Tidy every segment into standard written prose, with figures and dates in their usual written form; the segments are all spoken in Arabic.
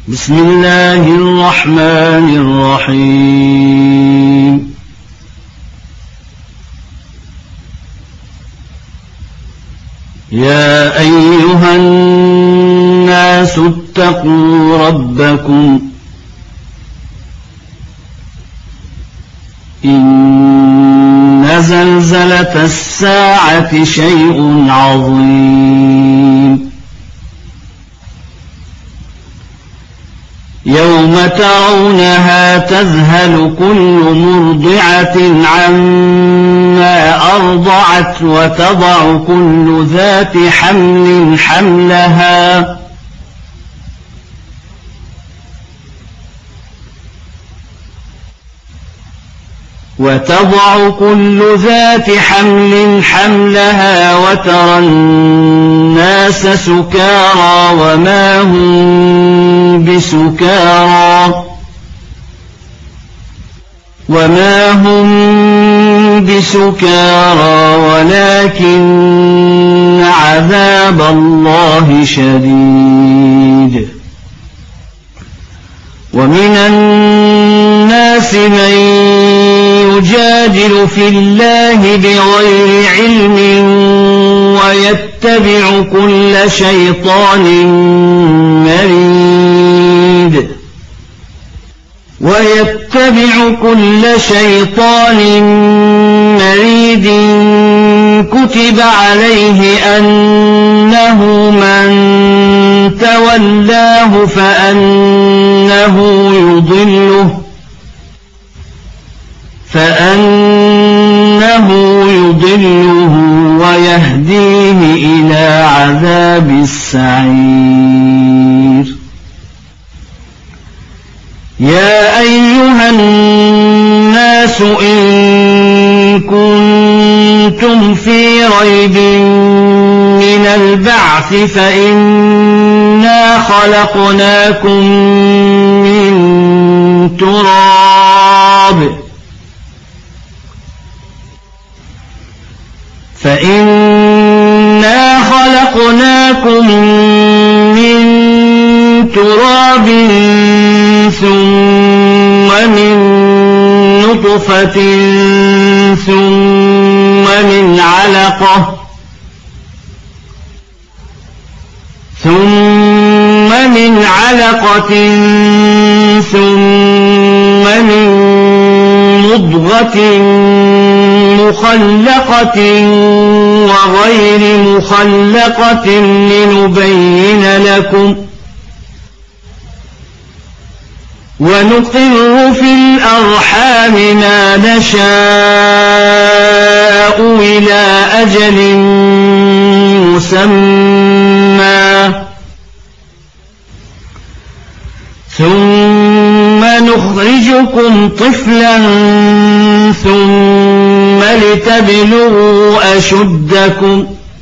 بسم الله الرحمن الرحيم يا أيها الناس اتقوا ربكم إن زلزلة الساعة شيء عظيم يوم ترونها تذهل كل مرضعة عما أرضعت وتضع كل ذات حمل حملها وترى الناس سكارى وما هم بسكارى ولكن عذاب الله شديد ومن الناس من يجادل في الله بغير علم ويتبع كل شيطان مريد كتب عليه أنه من تولاه فأنه يضله ويهديه إلى عذاب السعير يا أيها الناس إن كنتم في ريب من البعث فإنا خلقناكم من تراب ثم من نطفة ثم من علقة ثم من مضغة مخلقة وغير مخلقة لنبين لكم ونقر في الأرحام ما نشاء إلى أجل مسمى ثم نخرجكم طفلا ثم لتبلغوا أشدكم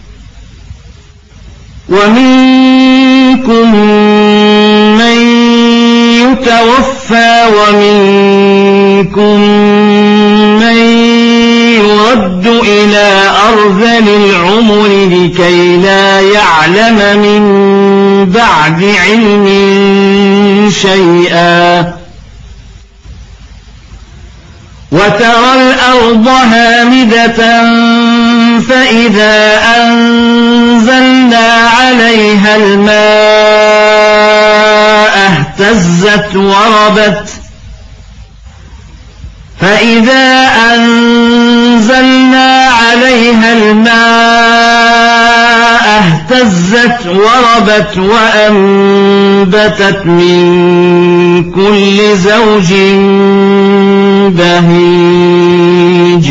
ومنكم من يتوفى ومنكم من يرد إلى أرذل العمر لكي لا يعلم من بعد علم شيئا وترى الأرض هامدة فإذا أنزلنا عليها الماء اهتزت وربت وأنبتت من كل زوج بهيج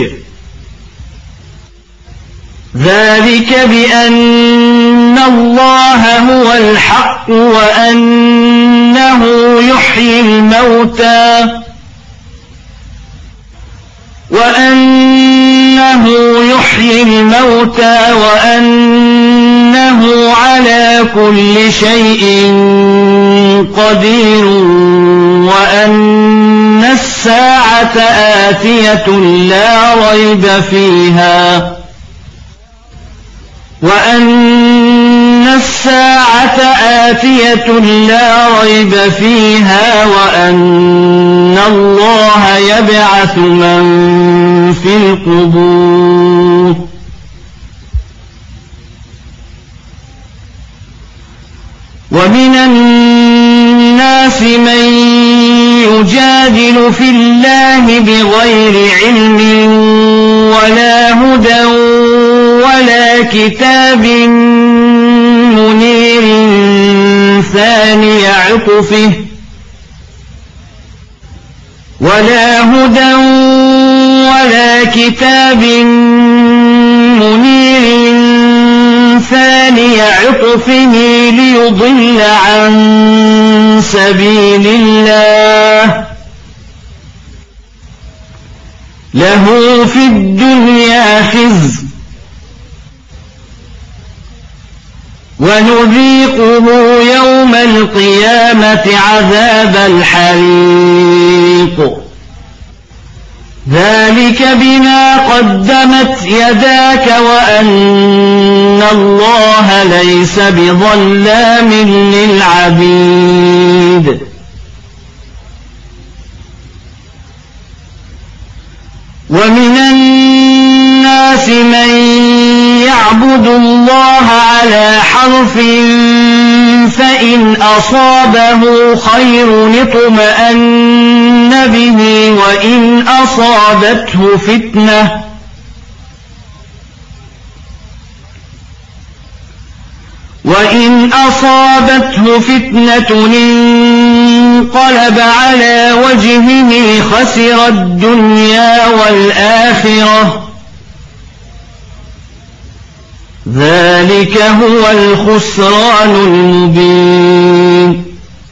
ذلك بأن الله هو الحق وأنه يحيي الموتى وأنه على كل شيء قدير وأن الساعة آتية لا ريب فيها وأن الساعة آتية لا ريب فيها وأن الله يبعث من في القبور ومن الناس من يجادل في الله بغير علم ولا هدى ولا كتاب منير ثاني عطفه ليضل عن سبيل الله له في الدنيا خزي ونذيقه يوم القيامة عذاب الحريق ذلك بما قدمت يداك وأن الله ليس بظلام للعبيد ومن الناس من يعبد الله على حرف فإن أصابه خير اطمأن به وإن أصابته فتنة انقلب على وجهه خسر الدنيا والآخرة ذلك هو الخسران المبين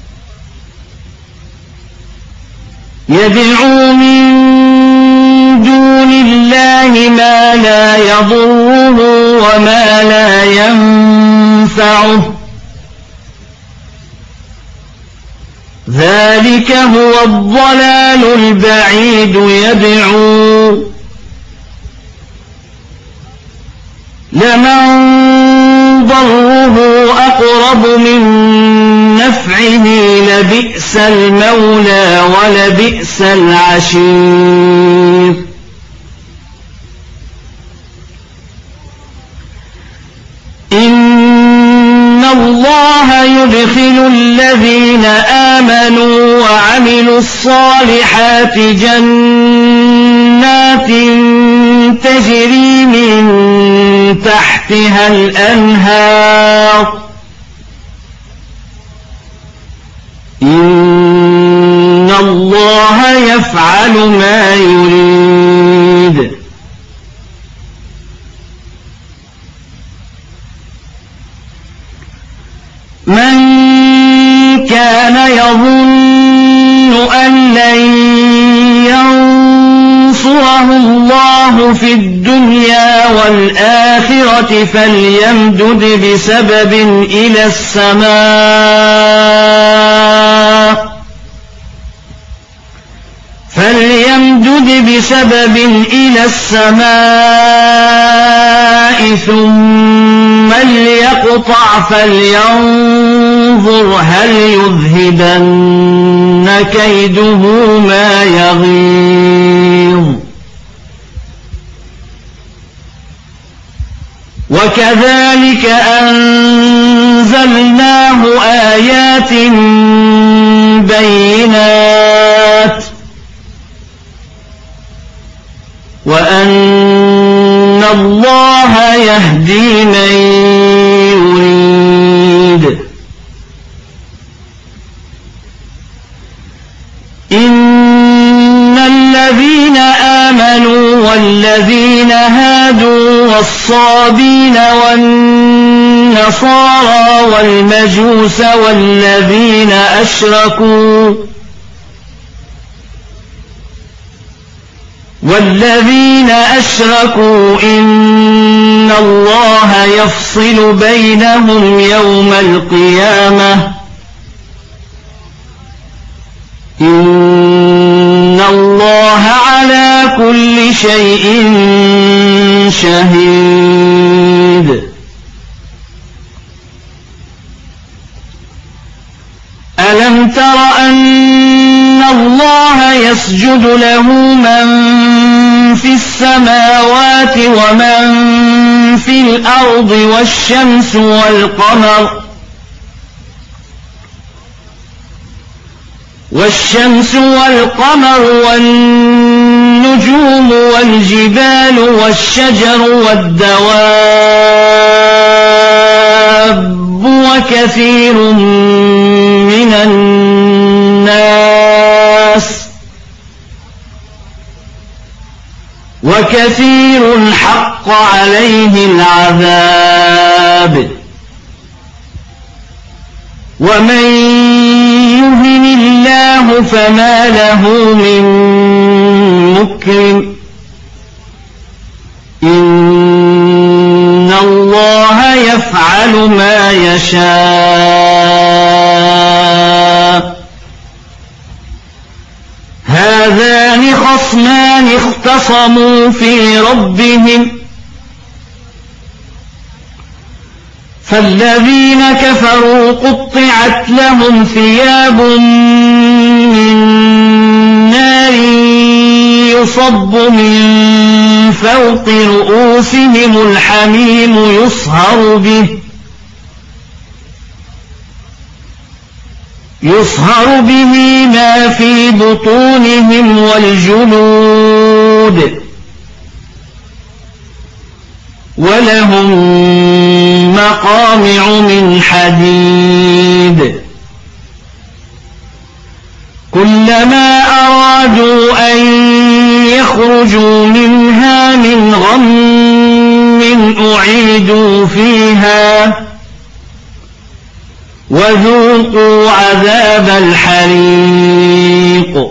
يدعو من دون الله ما لا يضره وما لا ينفعه ذلك هو الضلال البعيد يدعو لمن ضره أقرب من نفعه لبئس المولى ولبئس العشير إن الله يدخل الذين آمنوا وعملوا الصالحات جنات تجري من تحتها الأنهار إن الله يفعل ما يريد من كان يظن أن لن ينصره الله في الدنيا والآخرة فليمدد بسبب إلى السماء ثم ليقطع فلينظر هل يذهبن كيده ما يغيظ وكذلك أنزلناه آيات بينات وأن الله يهدي من يريد إن الذين آمنوا والذين هادوا والصابين والنصارى والمجوس والذين أشركوا إن الله يفصل بينهم يوم القيامة إن الله على كل شيء شهيد تر أن الله يسجد له من في السماوات ومن في الأرض والشمس والقمر والنجوم والجبال والشجر والدواب وكثير من الناس وكثير حق عليه العذاب ومن يهن الله فما له من مكرم إن الله يفعل ما يشاء هذان خصمان اختصموا في ربهم فالذين كفروا قطعت لهم ثياب من نار يصب من فوق رؤوسهم الحميم يصهر به ما في بطونهم والجلود ولهم مقامع من حديد كلما أرادوا أن يخرجوا منها من غم أعيدوا فيها وذوقوا عذاب الحريق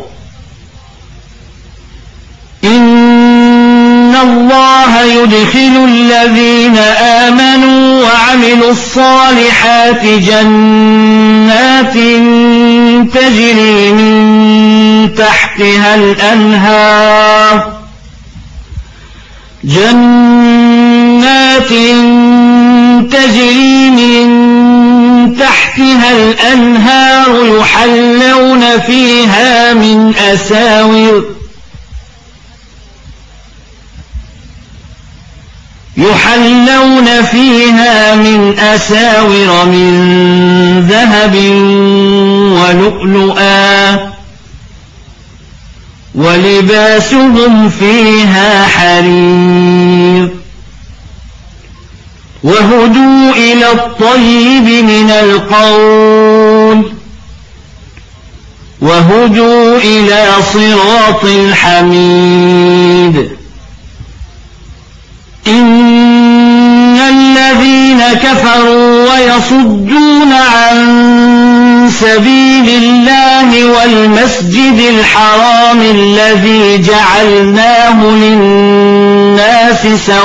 إن الله يدخل الذين آمنوا وعملوا الصالحات جنات تجري من تحتها الأنهار يحلون فيها من أساور من ذهب ولؤلؤا ولباسهم فيها حرير وهدوا إلى الطيب من القول وهدوا إلى صراط الحميد إن الذين كفروا ويصدون عن سبيل الله والمسجد الحرام الذي جعلناه للناس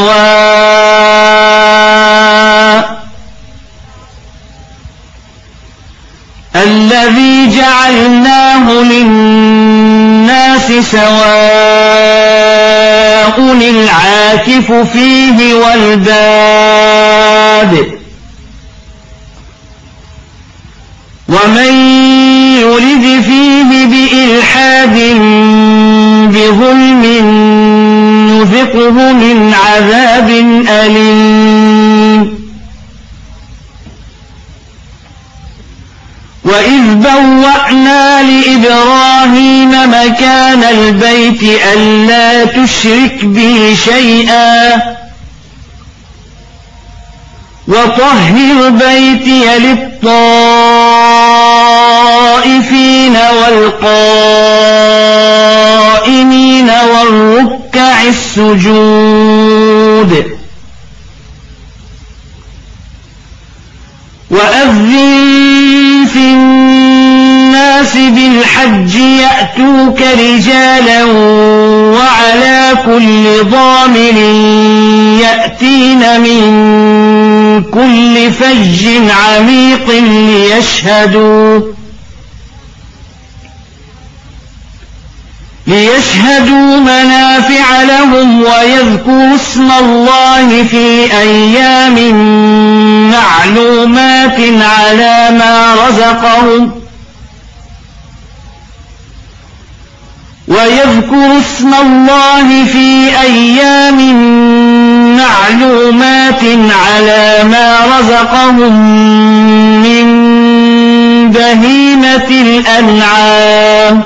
سواء العاكف فيه والباد ومن يرد فيه بإلحاد بظلم نذقه من عذاب أليم وإذ بوأنا لإبراهيم مكان البيت ألا تشرك بي شيئا وطهر بيتي للطائفين والقائمين والركع السجود وأذن في الناس بالحج يأتوك رجالا وعلى كل ضامر يأتين من كل فج عميق ليشهدوا منافع لهم ويذكروا اسم الله في أيام معلومات على ما رزقهم ويذكر اسم الله في أيام معلومات على ما رزقهم من بهيمة الأنعام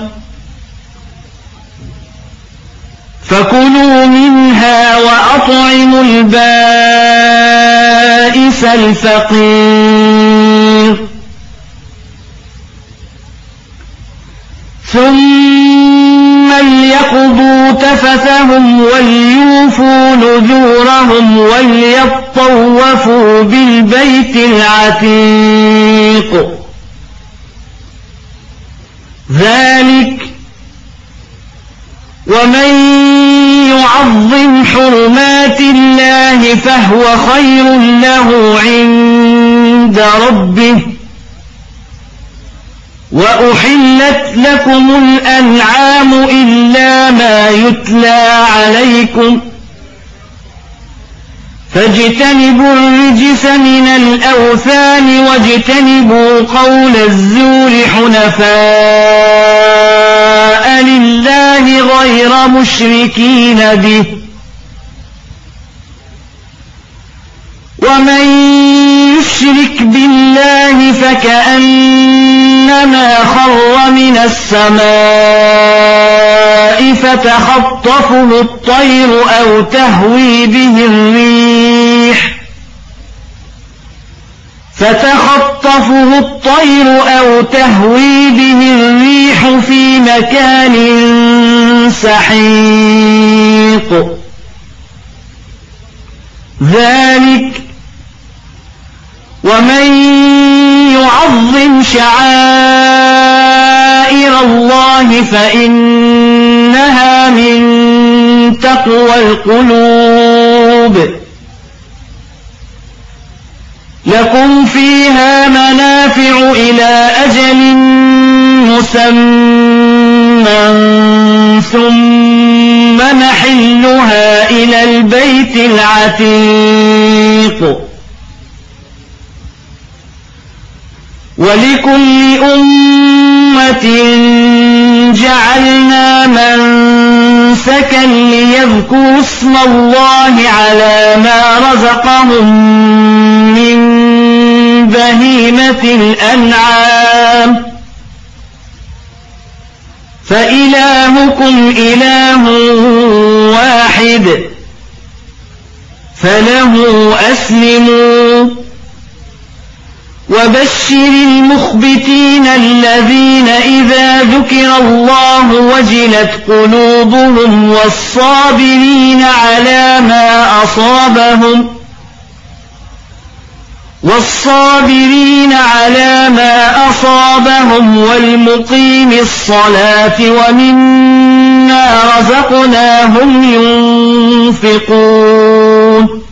فكلوا منها وأطعموا البائس الفقير ثم ليقضوا تفثهم وليوفوا نذورهم وليطوفوا بالبيت العتيق ذلك ومن يعظم حرمات الله فهو خير له عند ربه وأحلت لكم الأنعام إلا ما يتلى عليكم فاجتنبوا الرجس من الأوثان واجتنبوا قول الزور حنفاء لله غير مشركين به ومن يشرك بالله فكأنما خر من السماء فتخطفه الطير أو تهوي به الريح في مكان سحيق ذلك ومن يعظم شعائر الله فإنها من تقوى القلوب لكم فيها منافع إلى أجل مسمى ثم محلها إلى البيت العتيق ولكل أمة جعلنا منسكا ليذكروا اسم الله على ما رزقهم من بهيمة الأنعام فإلهكم إله واحد فله أسلموا وبشر المخبتين الذين إذا ذكر الله وجلت قلوبهم والصابرين على ما أصابهم والمقيم الصلاة ومما رزقناهم ينفقون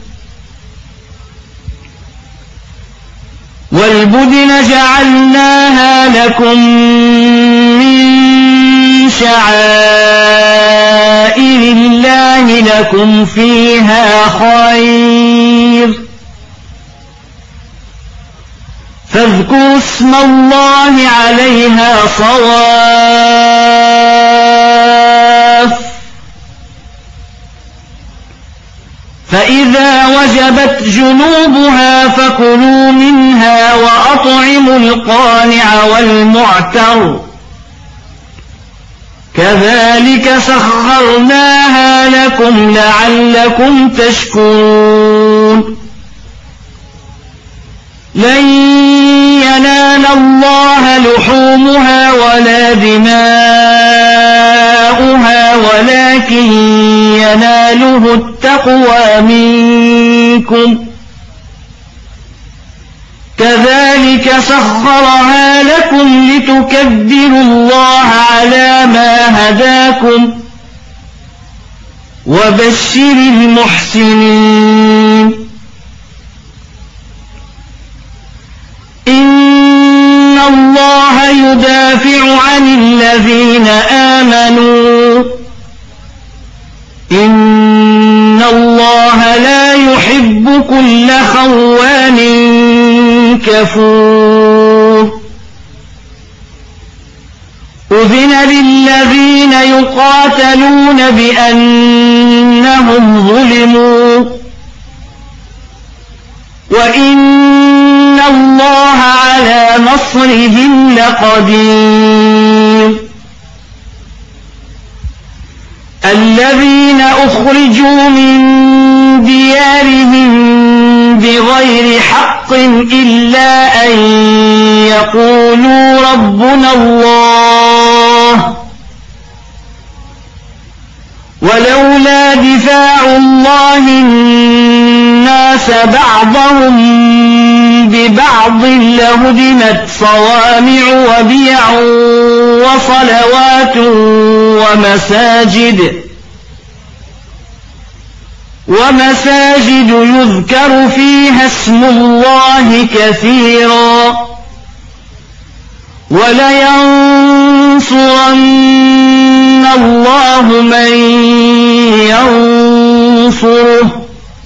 والبدن جعلناها لكم من شعائر الله لكم فيها خير فاذكروا اسم الله عليها صواف فإذا وجبت جنوبها فكلوا منها وأطعموا القانع والمعتر كذلك سخرناها لكم لعلكم تشكرون لن ينال الله لحومها ولا دماؤها ولكن يناله التقوى منكم كذلك سخرها لكم لتكبروا الله على ما هداكم وبشر المحسنين إن الله يدافع عن الذين آمنوا إن الله لا يحب كل خوان كفور أذن للذين يقاتلون بأنهم ظلموا وإن الله على نصرهم لقدير الذين أخرجوا من ديارهم بغير حق إلا أن يقولوا ربنا الله ولولا دفاع الله الناس بعضهم ببعض لهدمت صوامع وبيع وصلوات ومساجد يذكر فيها اسم الله كثيرا ولينصرن الله من ينصره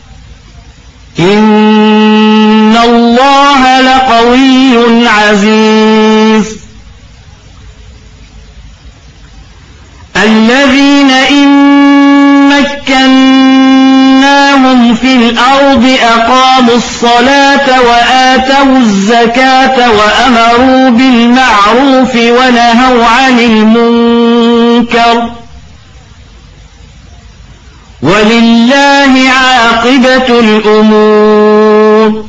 إن الله لقوي عزيز الذين إن مكناهم في الأرض أقاموا الصلاة وآتوا الزكاة وأمروا بالمعروف ونهوا عن المنكر ولله عاقبة الأمور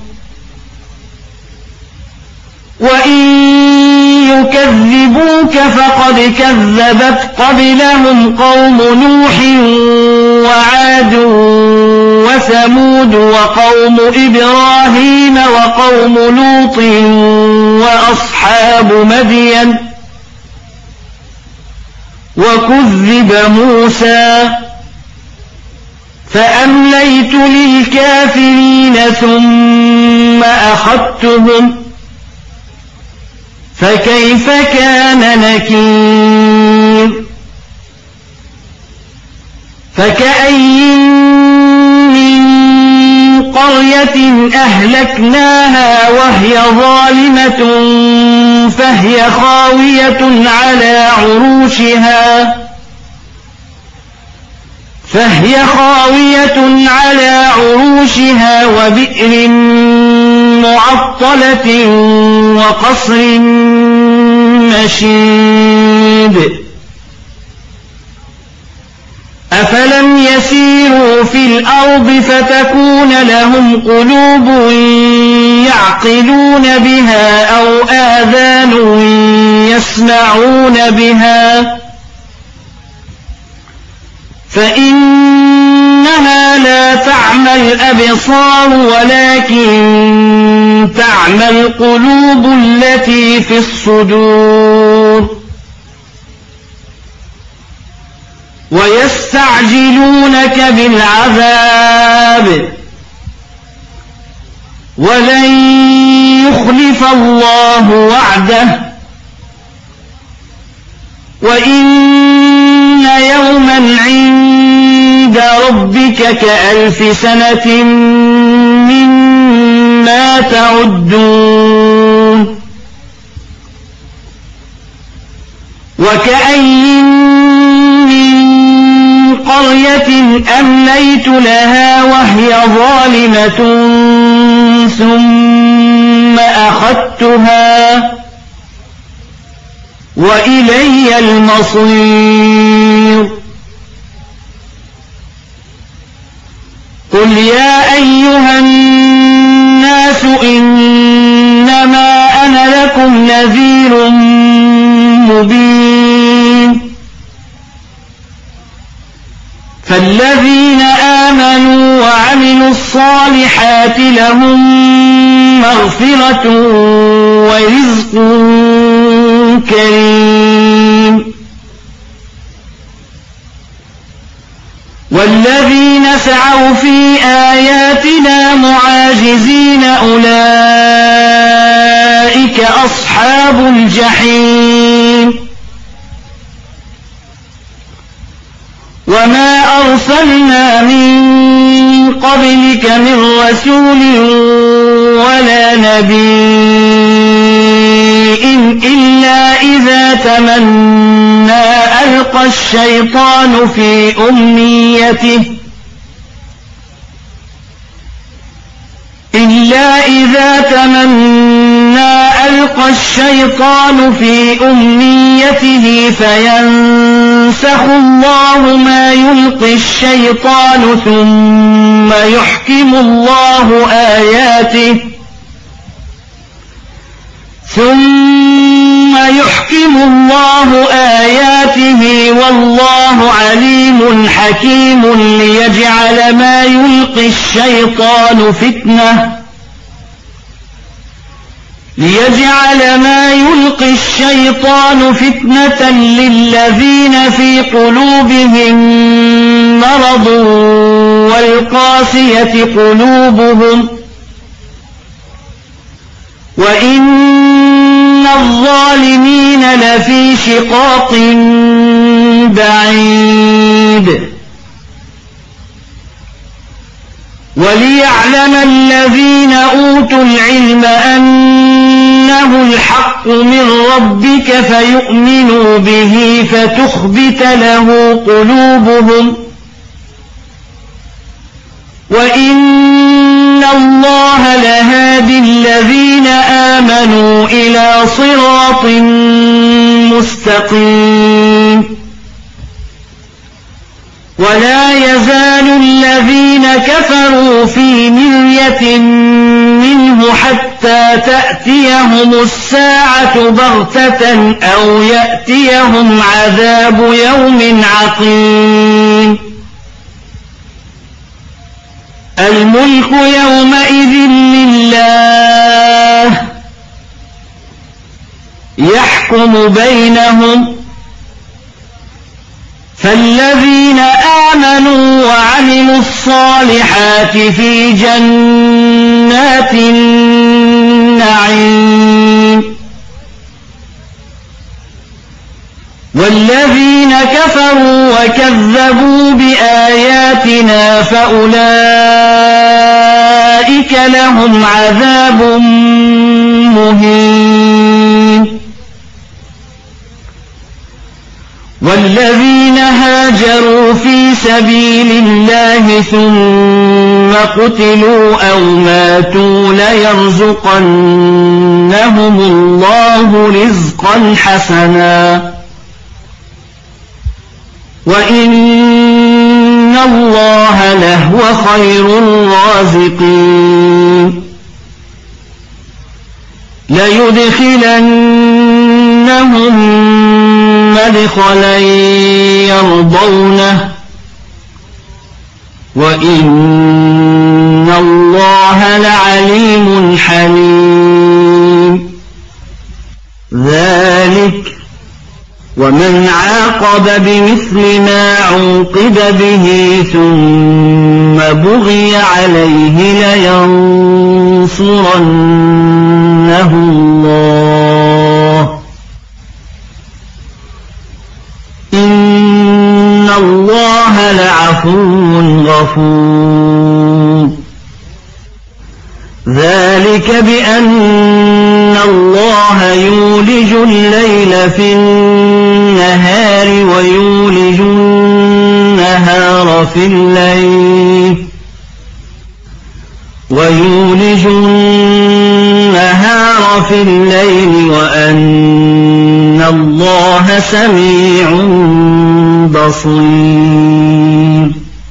وإن يكذبوك فقد كذبت قبلهم قوم نوح وعاد وثمود وقوم إبراهيم وقوم لوط وأصحاب مدين وكذب موسى فأمليت للكافرين ثم أخذتهم فكيف كان نكير فكأين من قرية أهلكناها وهي ظالمة فهي خاوية على عروشها وبئر معطلة وقصر مشيد أفلم يسيروا في الأرض فتكون لهم قلوب يعقلون بها أو آذان يسمعون بها فإنها لا تعمى الأبصار ولكن تعمى القلوب التي في الصدور ويستعجلونك بالعذاب ولن يخلف الله وعده وإن يوما عند ربك كألف سنة مما تعدون وكأين من قرية أمليت لها وهي ظالمة ثم أخذتها وإلي المصير قل يا أيها الناس إنما أنا لكم نذير مبين فالذين آمنوا وعملوا الصالحات لهم مغفرة ورزق كريم والذين سعوا في آياتنا معاجزين أولئك أصحاب الجحيم وما أرسلنا من قبلك من رسول ولا نبي إلا إذا تمنى الشيطان في أمنيته إلا إذا تمنى ألقى الشيطان في أمنيته فينسخ الله ما يلقي الشيطان ثم يحكم الله آياته والله عليم حكيم ليجعل ما يلقي الشيطان فتنة للذين في قلوبهم مرض والقاسية قلوبهم وإن الظالمين لفي شقاق بعيد وليعلم الذين أوتوا العلم أنه الحق من ربك فيؤمنوا به فتخبت له قلوبهم وإن الله لهادي الذين آمنوا إلى صراط مستقيم ولا يزال الذين كفروا في مرية منه حتى تأتيهم الساعة بغتة أو يأتيهم عذاب يوم عقيم الملك يومئذ لله يحكم بينهم فالذين آمنوا وعملوا الصالحات في جنات النعيم والذين كفروا وكذبوا بآياتنا فأولئك لهم عذاب مهين والذين هاجروا في سبيل الله ثم قتلوا أو ماتوا ليرزقنهم الله رزقا حسنا وإن الله لهو خير الرازقين ليدخلنهم مدخلا يرضونه وإن الله لعليم حليم ذلك ومن عاقب بمثل ما عوقب به ثم بغي عليه لينصرنه الله إن الله لعفو غفور ذلك بأن الله يولج الليل في النهار ويولج النهار في الليل وأن الله سميع بصير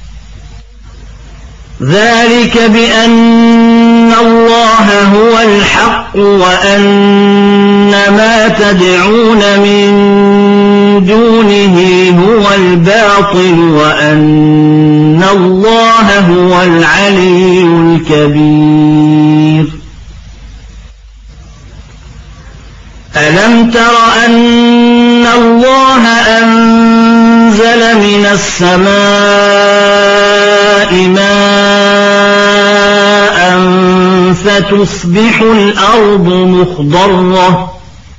ذلك بأن الله هو الحق وأن ما تدعون من دونه هو الباطل وأن الله هو العلي الكبير ألم تر أن الله أنزل من السماء ماء فتصبح الأرض مخضرة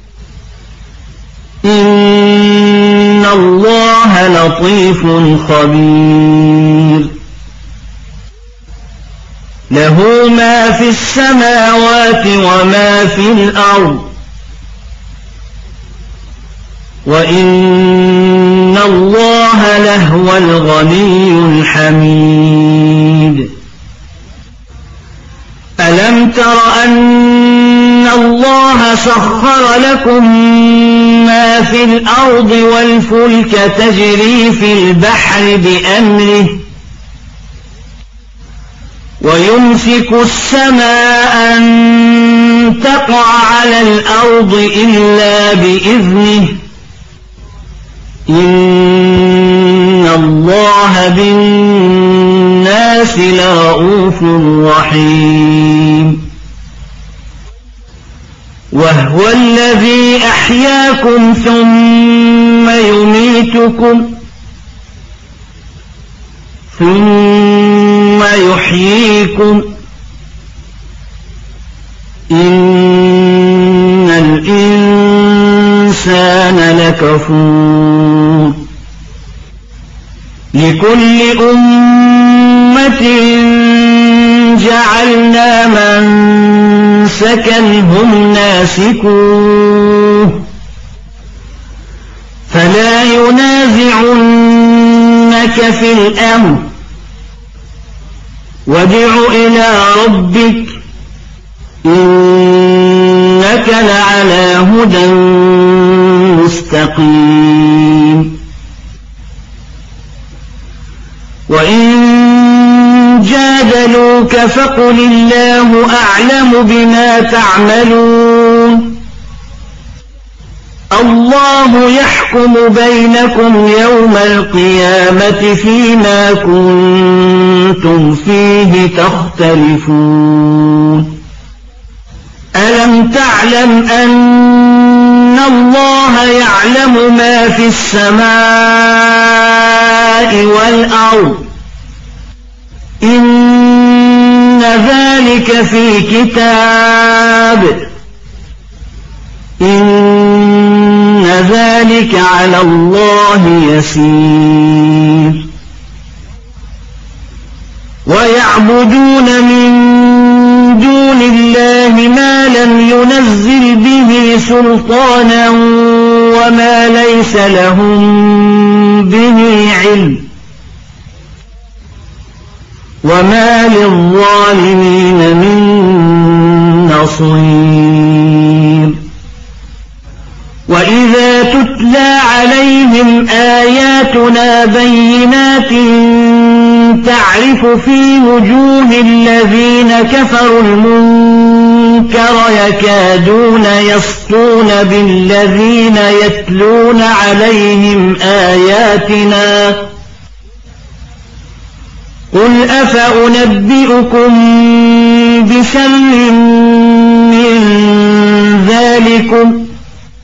إن الله لطيف خبير له ما في السماوات وما في الأرض وإن إن الله لهو الغني الحميد. ألم تر أن الله سخر لكم ما في الأرض والفلك تجري في البحر بأمره ويمسك السماء أن تقع على الأرض إلا بإذنه إن الله بالناس لرءوف رحيم. وهو الذي أحياكم ثم يميتكم ثم يحييكم إن الإنسان لكفور. لكل أمة جعلنا منسكا هم ناسكوه فلا ينازعنك في الأمر وادع إلى ربك إنك لعلى هدى مستقيم. وإن جادلوك فقل الله أعلم بما تعملون الله يحكم بينكم يوم القيامة فيما كنتم فيه تختلفون. ألم تعلم أن الله يعلم ما في السماء والأرض إن ذلك في كتاب إن ذلك على الله يسير. ويعبدون من دون الله ما لم ينزل به سلطانا وما ليس لهم به علم وما للظالمين من نصير. وإذا تتلى عليهم آياتنا بينات تعرف في وجوه الذين كفروا المنكر يكادون يسطون بالذين يتلون عليهم آياتنا قل أفأنبئكم بشر من ذلكم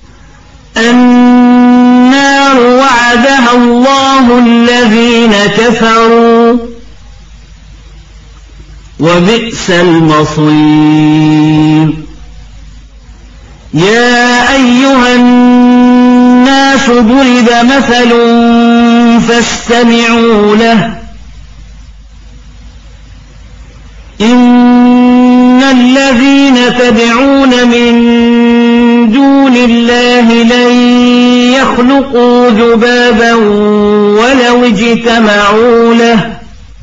النار وعدها الله الذين كفروا وبئس المصير. يا أيها الناس ضرب مثل فاستمعوا له إن الذين تدعون من دون الله لن يخلقوا ذبابا ولو اجتمعوا له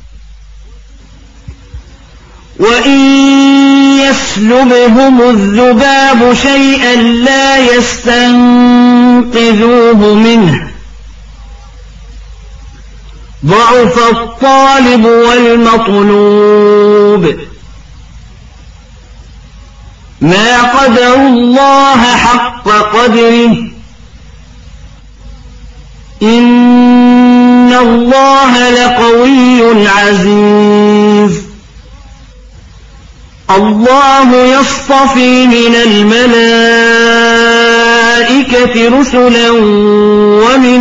وإن يسلبهم الذباب شيئا لا يستنقذوه منه ضعف الطالب والمطلوب. ما قدروا الله حق قدره إن الله لقوي عزيز. الله يصطفي من الملائكة رسلا ومن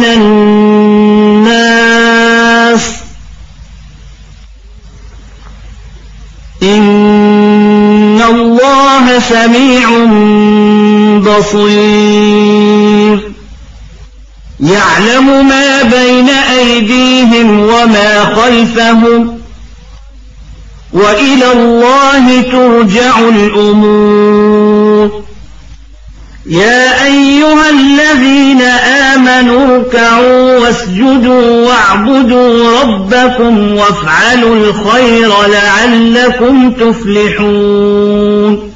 الناس إن الله سميع بصير. يعلم ما بين أيديهم وما خلفهم وإلى الله ترجع الأمور. يا أيها الذين آمنوا اركعوا واسجدوا واعبدوا ربكم وافعلوا الخير لعلكم تفلحون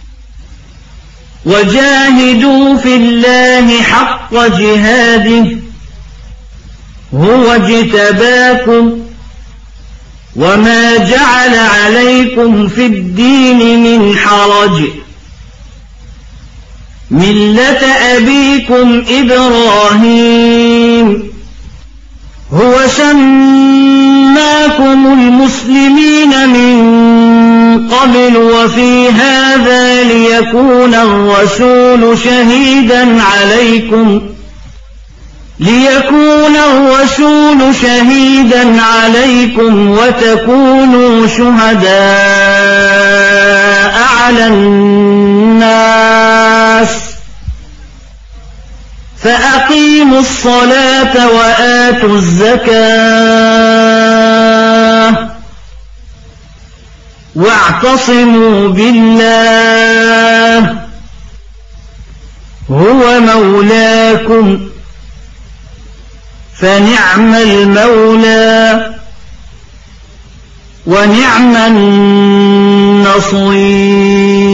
وجاهدوا في الله حق جهاده هو اجتباكم وما جعل عليكم في الدين من حرج ملة أبيكم إبراهيم هو سماكم المسلمين من قبل وفي هذا ليكون الرسول شهيدا عليكم وتكونوا شهداء على الناس فأقيموا الصلاة وآتوا الزكاة واعتصموا بالله هو مولاكم فنعم المولى ونعم النصير